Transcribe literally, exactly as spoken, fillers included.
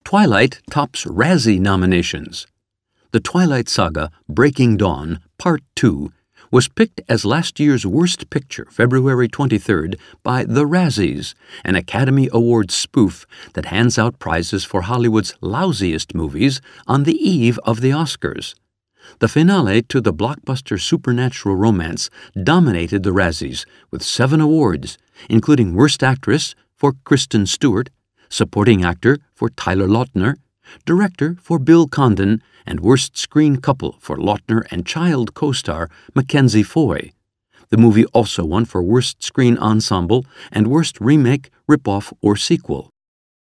Twilight tops Razzie nominations. The Twilight Saga Breaking Dawn, Part two, was picked as last year's Worst Picture, February twenty-third, by The Razzies, an Academy Awards spoof that hands out prizes for Hollywood's lousiest movies on the eve of the Oscars. The finale to the blockbuster supernatural romance dominated the Razzies with seven awards, including Worst Actress for Kristen Stewart, Supporting Actor for Tyler Lautner, Director for Bill Condon, and Worst Screen Couple for Lautner and child co-star Mackenzie Foy. The movie also won for Worst Screen Ensemble and Worst Remake, Ripoff, or Sequel.